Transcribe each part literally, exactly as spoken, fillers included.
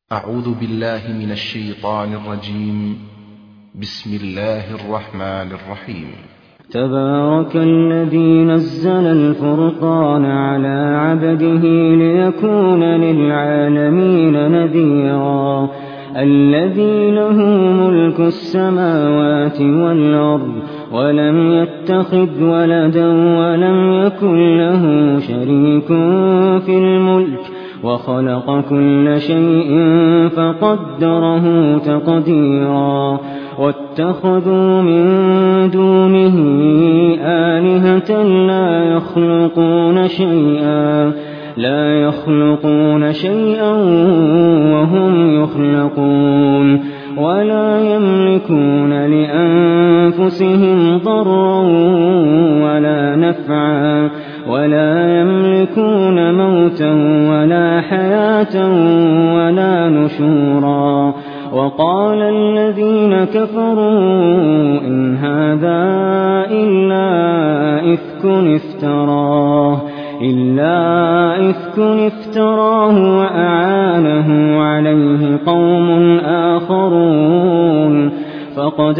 أعوذ بالله من الشيطان الرجيم. بسم الله الرحمن الرحيم. تبارك الذي نزل الفرقان على عبده ليكون للعالمين نذيرا. الذي له ملك السماوات والأرض ولم يتخذ ولدا ولم يكن له شريك في الملك وخلق كل شيء فقدره تقديرا. واتخذوا من دونه آلهة لا يخلقون شيئا لا يخلقون شيئا وهم يخلقون ولا يملكون لأنفسهم ضرا ولا نفعا ولا يملكون موتا ولا حياة ولا نشورا. وقال الذين كفروا إن هذا إلا إفك افتراه إلا إفك افتراه وأعانه عليه قوم آخرون فقد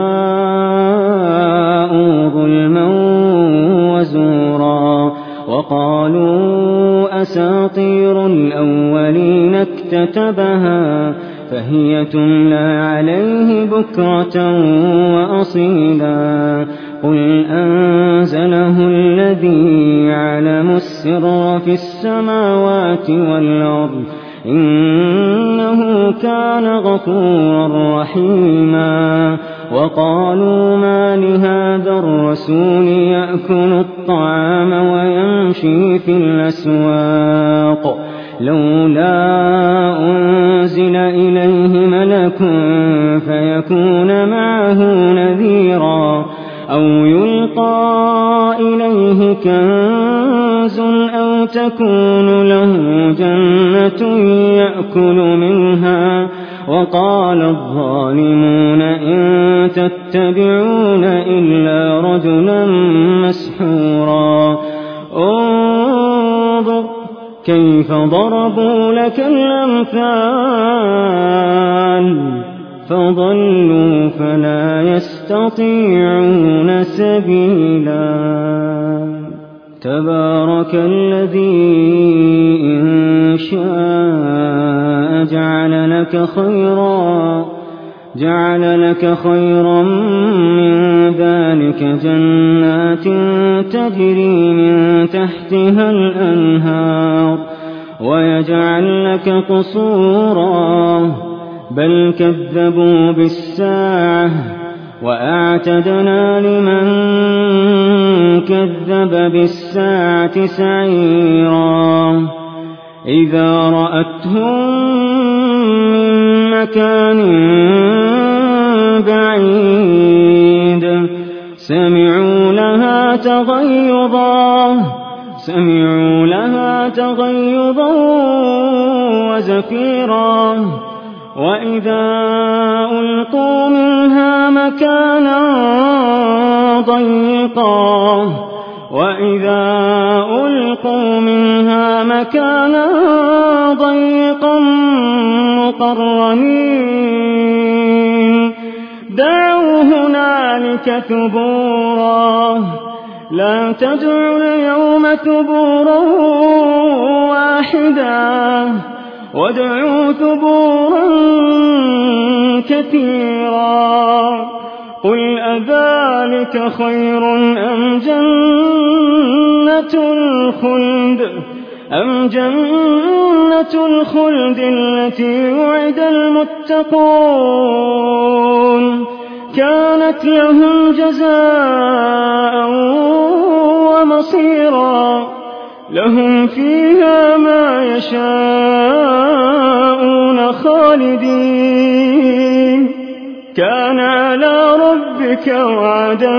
جاءوا ظلما وزورا. وقالوا أساطير الأولين اكتتبها فهي تملى عليه بكرة وأصيلا. قل أنزله الذي يعلم السر في السماوات والأرض إنه كان غفورا رحيما. وقالوا ما لهذا الرسول يأكل الطعام ويمشي في الأسواق لولا أنزل إليه ملك فيكون معه نذيرا أو يلقى إليه كنز أو تكون له جنة يأكل منها. وقال الظالمون إن تتبعون إلا رجلا مسحورا. انظر كيف ضربوا لك الأمثال فضلوا فلا يستطيعون سبيلا. تبارك الذي إن شاء جعل لك خيرا جعل لك خيرا من ذلك جنات تجري من تحتها الأنهار ويجعل لك قصورا بل كذبوا بالساعة وأعتدنا لمن كذب بالساعة سعيرا. إذا رأتهم من مكان بعيد سمعوا لها تغيظا سمعوا لها تغيظا وزفيرا. وإذا ألقوا منها مكانا ضيقا وإذا ألقوا منها مكانا ضيقا مقرنين دعوا هنالك ثبورا لا تدعوا اليوم ثبورا واحدا وادعوا ثبورا كثيرا. قل أذلك خير أم جنة الخلد أم جنة الخلد التي وعد المتقون كانت لهم جزاء ومصيرا لهم فيها ما يشاءون خالدين كان على ربك وعدا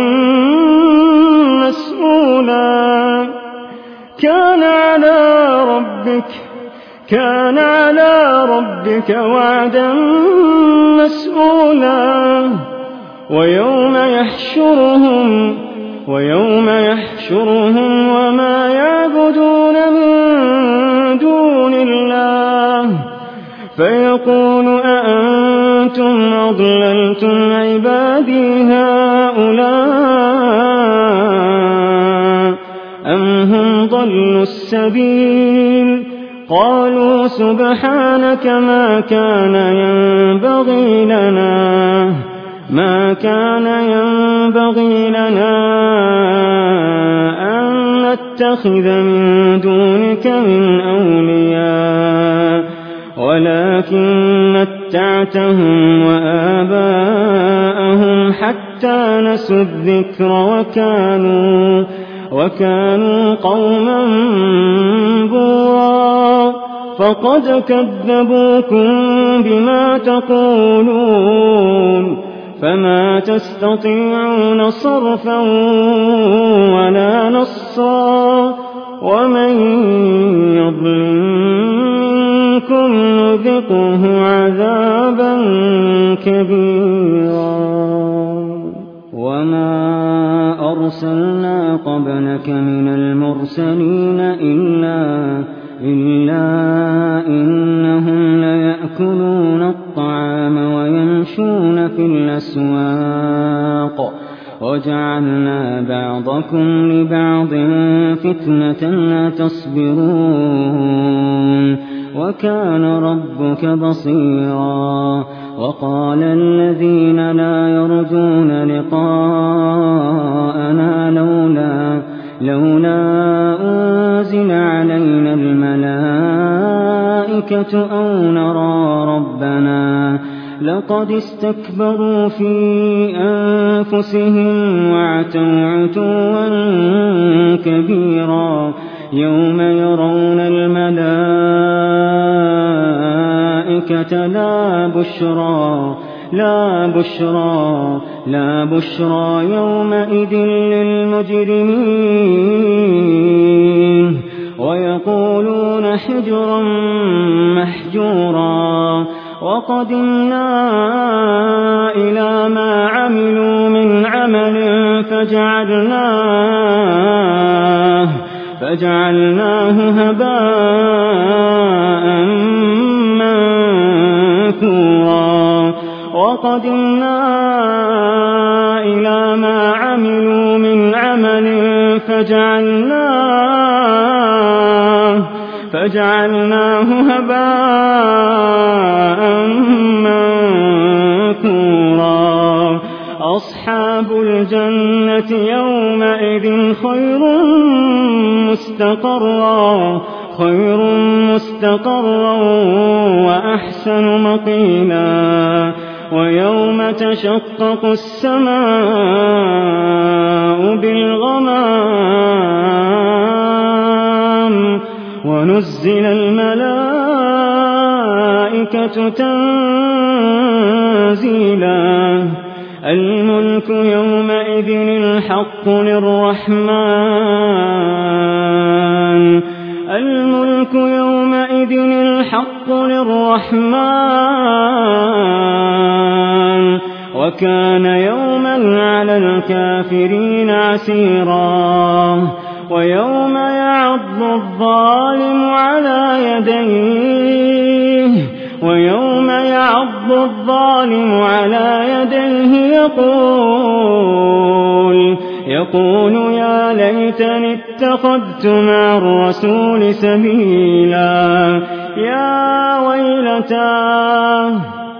مسئولا. كان على ربك كان على ربك وعدا مسئولا. ويوم يحشرهم ويوم يحشرهم وما يعبدون من دون الله فيقول أأنتم أضللتم عبادي هؤلاء أم هم ضلوا السبيل قالوا سبحانك ما كان ينبغي لنا ما كان ينبغي لنا أن نتخذ من دونك من أولياء ولكن متعتهم وآباءهم حتى نسوا الذكر وكانوا وكانوا قوما بورا فقد كذبوكم بما تقولون فما تستطيعون صرفا ولا نصا ومن يظلم منكم نذقه عذابا كبيرا وما أرسلنا قبلك من المرسلين إلا إلا إنهم ليأكلون الطعام ويمشون في الأسواق وجعلنا بعضكم لبعض فتنة تصبرون وكان ربك بصيرا وقال الذين لا يرجون لقاءنا لولا لولا أنزل علينا الملائكة أو نرى ربنا لقد استكبروا في أنفسهم وعتوا عتوا كبيرا يوم يرون الملائكة لا بشرى لا بشرى لا بشرى يومئذ للمجرمين ويقولون حجرا محجورا وقدمنا إلى ما عملوا من عمل فجعلناه فجعلناه هباء منثورا وقدمنا إلى ما عملوا من عمل فجعلناه فجعلناه هباء منثورا أصحاب الجنة يومئذ خير مستقرا خير مستقرا وأحسن مقيلا ويوم تشقق السماء بالغمام ونزل الملائكة تنزيلا الملك يومئذ الحق للرحمن الملك يومئذ الحق للرحمن وكان يوما على الكافرين عسيرا ويوم يعض الظالم على يديه ويوم يعض الظالم على يديه يقول يقول يا ليتني اتخذت مع الرسول سبيلا يا ويلتاه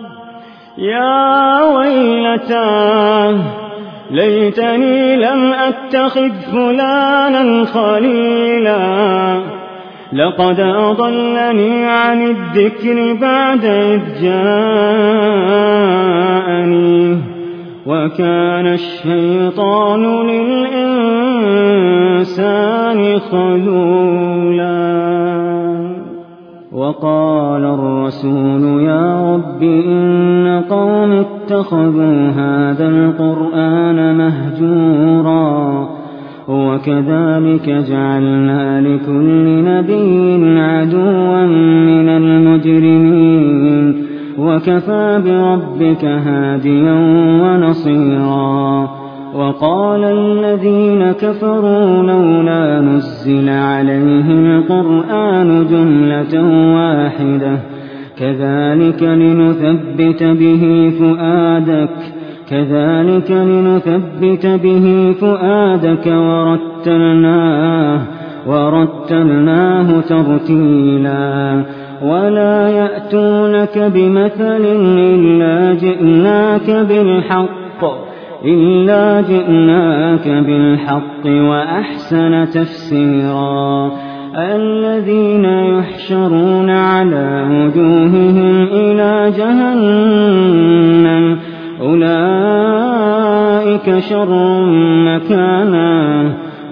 يا ويلتاه ليتني لم أتخذ فلانا خليلا لقد أضلني عن الذكر بعد إذ جاءني وكان الشيطان للإنسان خذولا وقال الرسول يا رب إن قوم اتخذوا هذا القرآن مهجورا وكذلك جعلنا لكل نبي عدوا من المجرمين وكفى بربك هاديا ونصيرا وقال الذين كفروا لولا نزل عليه القرآن جملة واحدة كذلك لنثبت به فؤادك كذلك لنثبت به فؤادك ورتلناه ورتلناه ترتيلا ولا يأتونك بمثل إلا جئناك بالحق إلا جئناك بالحق وأحسن تفسيرا الذين يحشرون على وجوههم إلى جهنم أولئك شر مكانا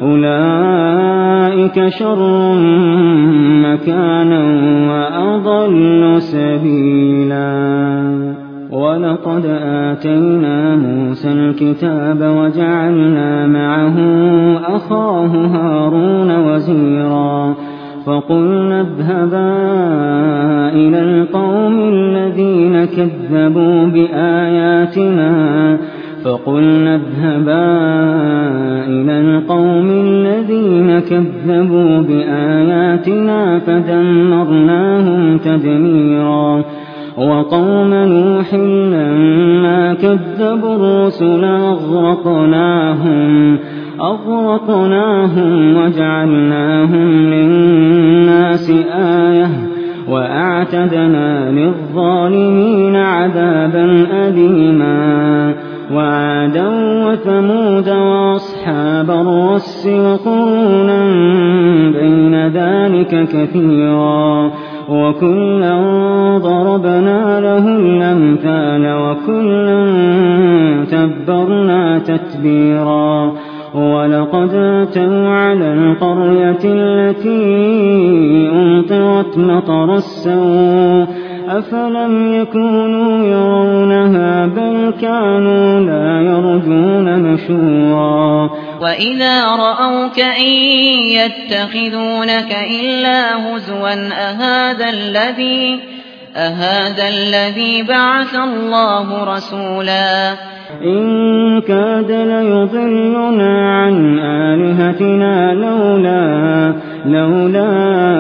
أولئك شر مكانا وأضل سبيلا ولقد آتينا موسى الكتاب وجعلنا معه أخاه هارون وزيرا فقلنا اذهبا إلى القوم الذين كذبوا بآياتنا فقلنا اذهبا إلى القوم الذين كذبوا بآياتنا فدمرناهم تدميرا وقوم نوح لما كذبوا الرسل أغرقناهم أغرقناهم وجعلناهم للناس آية وأعتدنا للظالمين عذابا أليما وعادا وثمود وأصحاب الرس وقرونا بين ذلك كثيرا وكلا ضربنا له الأمثال وكلا تبرنا تتبيرا ولقد أتوا على القرية التي أمطرت مطر السوء أفلم يكونوا يرونها بل كانوا لا يرجون نشورا وإذا رأوك إن يتخذونك إلا هزوا أهذا الذي أهذا الذي بعث الله رسولا إن كاد ليضلنا عن آلهتنا لولا لولا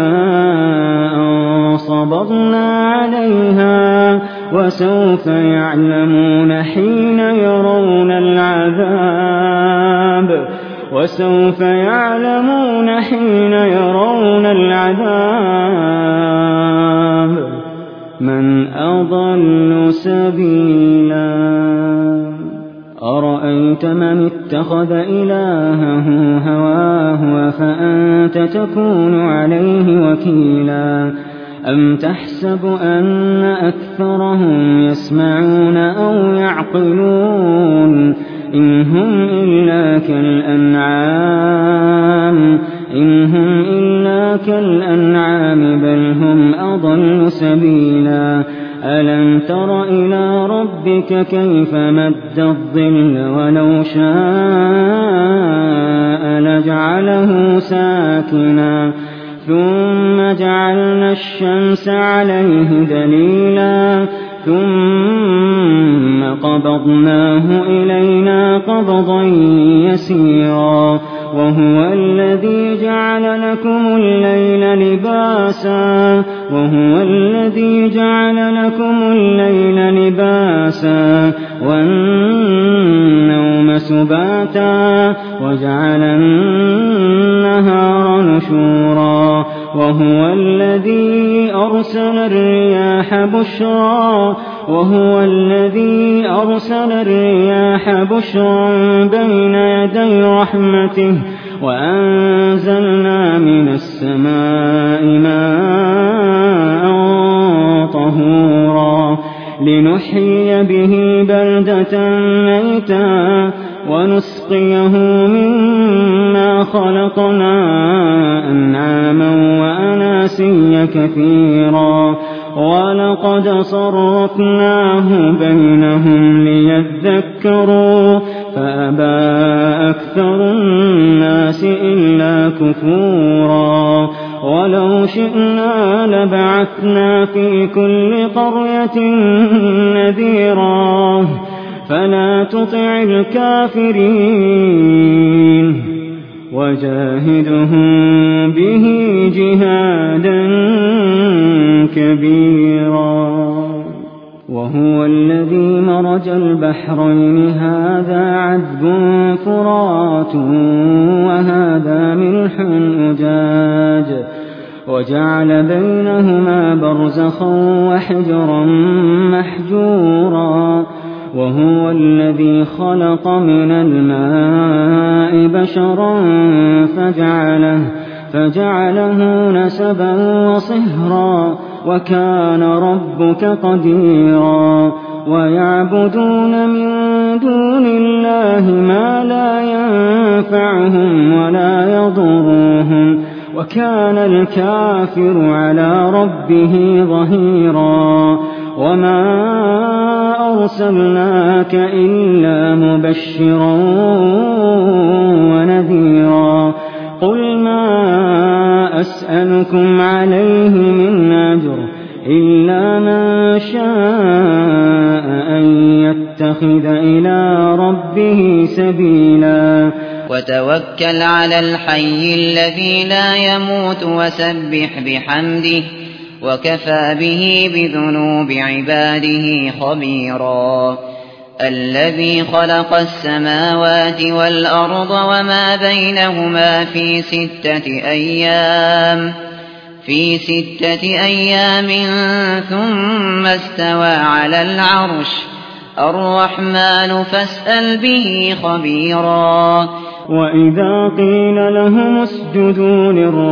أن صبرنا عليها وسوف يعلمون حين يرون العذاب وسوف يعلمون حين يرون العذاب من أضل سبيلا أرأيت من اتخذ إلهه هواه أفأنت تكون عليه وكيلا أم تحسب أن أكثرهم يسمعون أو يعقلون إن هم إلا كالأنعام إن هم إلا كالأنعام بل هم أضل سبيلا ألم تر إلى ربك كيف مد الظل ولو شاء لجعله ساكنا ثم جعلنا الشمس عليه دليلا ثم قبضناه إلينا قبضا يسيرا وهو الذي جعل لكم الليل لباسا وهو الذي جعل لكم الليل لباسا والنوم سباتا وجعل النهار نشورا وهو الذي أرسل الرياح بشرا وهو الذي أرسل الرياح بشرا بين يدي رحمته وأنزلنا من السماء ماء طهورا لنحيي به بلدة ميتا ونسقيه مما خلقنا أنعاما وأناسيا كثيرا ولقد صرفناه بينهم ليذكروا فأبى أكثر الناس إلا كفورا ولو شئنا لبعثنا في كل قرية نذيرا فلا تطع الكافرين وجاهدهم به جهادا كبيرا. وهو الذي مرج البحرين هذا عذب فرات وهذا ملح أجاج وجعل بينهما برزخا وحجرا محجورا. وهو الذي خلق من الماء بشرا فجعله, فجعله نسبا وصهرا وكان ربك قديرا. ويعبدون من دون الله ما لا ينفعهم ولا يضرهم وكان الكافر على ربه ظهيرا. وما أرسلناك إلا مبشرا ونذيرا. قل ما أسألكم عليه من أجر إلا من شاء أن يتخذ إلى ربه سبيلا. وتوكل على الحي الذي لا يموت وسبح بحمده وكفى به بذنوب عباده خبيرا. الذي خلق السماوات والأرض وما بينهما في ستة أيام في ستة أيام ثم استوى على العرش. الرحمن فاسأل به خبيرا. وإذا قيل لهم اسجدوا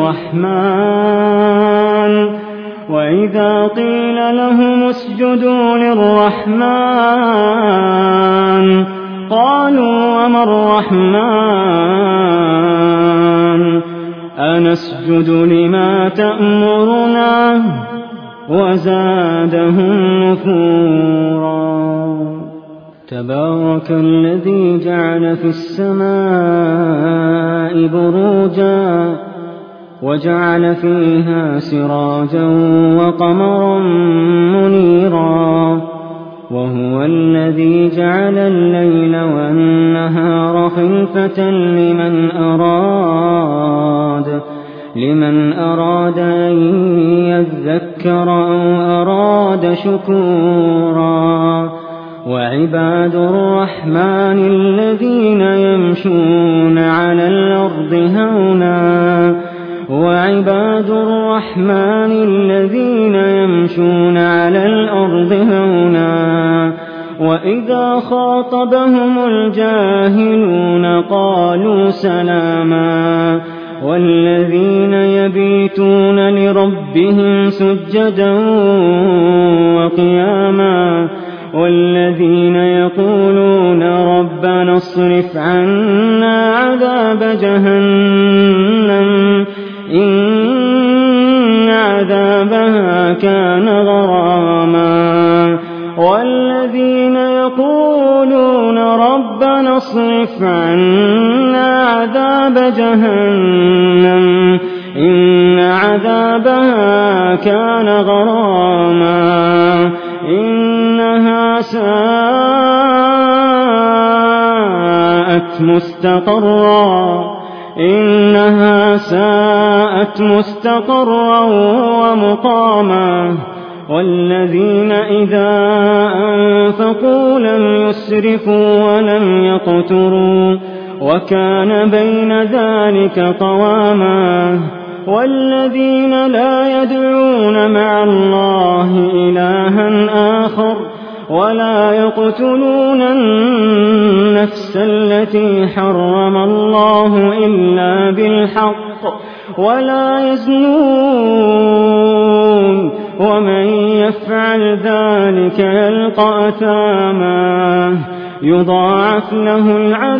للرحمن وإذا قيل لهم اسجدوا للرحمن قالوا وما الرحمن أنسجد لما تأمرنا وزادهم نفورا. تبارك الذي جعل في السماء بروجا وجعل فيها سراجا وقمرا منيرا. وهو الذي جعل الليل والنهار خلفة لمن أراد لمن أراد أن يذكر أو أراد شكورا. وعباد الرحمن الذين يمشون على الأرض هونا وعباد الرحمن الذين يمشون على الأرض هونا وإذا خاطبهم الجاهلون قالوا سلاما. والذين يبيتون لربهم سجدا وقياما والذين يقولون ربنا اصرف عنا عذاب جهنم إن عذابها كان غراما. والذين يقولون ربنا اصرف عنا عذاب جهنم إن عذابها كان غراما إنها ساءت مستقرا إنها ساءت مستقرا ومقاما. والذين إذا أنفقوا لم يسرفوا ولم يقتروا وكان بين ذلك قواما. والذين لا يدعون مع الله إلها آخر ولا يقتلون النفس التي حرم الله إلا بالحق ولا يزنون ومن يفعل ذلك يلقى أثاما. يضاعف له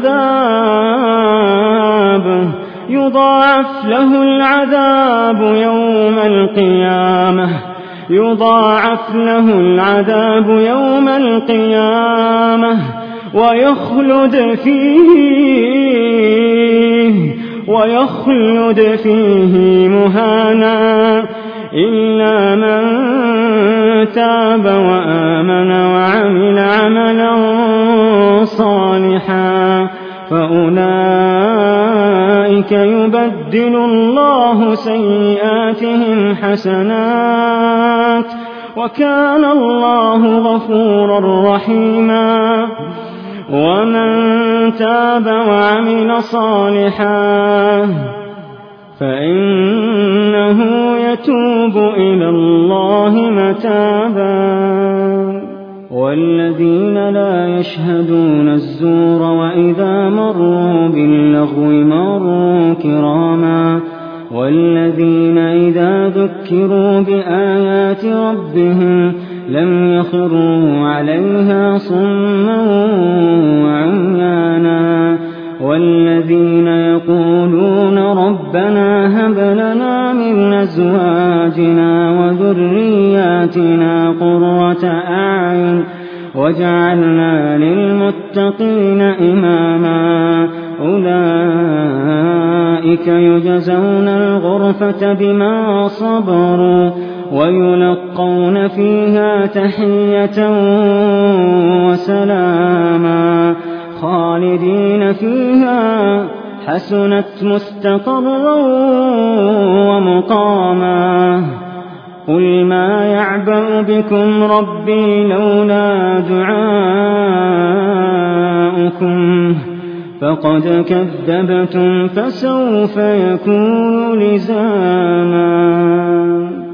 العذاب يضاعف له العذاب يوم القيامة يضاعف له العذاب يوم القيامة ويخلد فيه ويخلد فيه مهانا إلا من تاب وآمن وعمل عملا صالحا فأولئك سيئاتهم حسنات وكان الله غفورا رحيما ومن تاب وعمل صالحا فإنه يتوب إلى الله متابا والذين لا يشهدون الزور وإذا مروا باللغو مروا كراما والذين إذا ذكروا بآيات ربهم لم يخروا عليها صما وعميانا والذين يقولون ربنا هب لنا من أزواجنا وذرياتنا قرة أعين واجعلنا للمتقين إماما أولئك يجزون الغرفة بما صبروا ويلقون فيها تحية وسلاما خالدين فيها حسنت مستقرا ومقاما قل ما يعبأ بكم ربي لولا دعاؤكم فقد كذبتم فسوف يكون لزاما.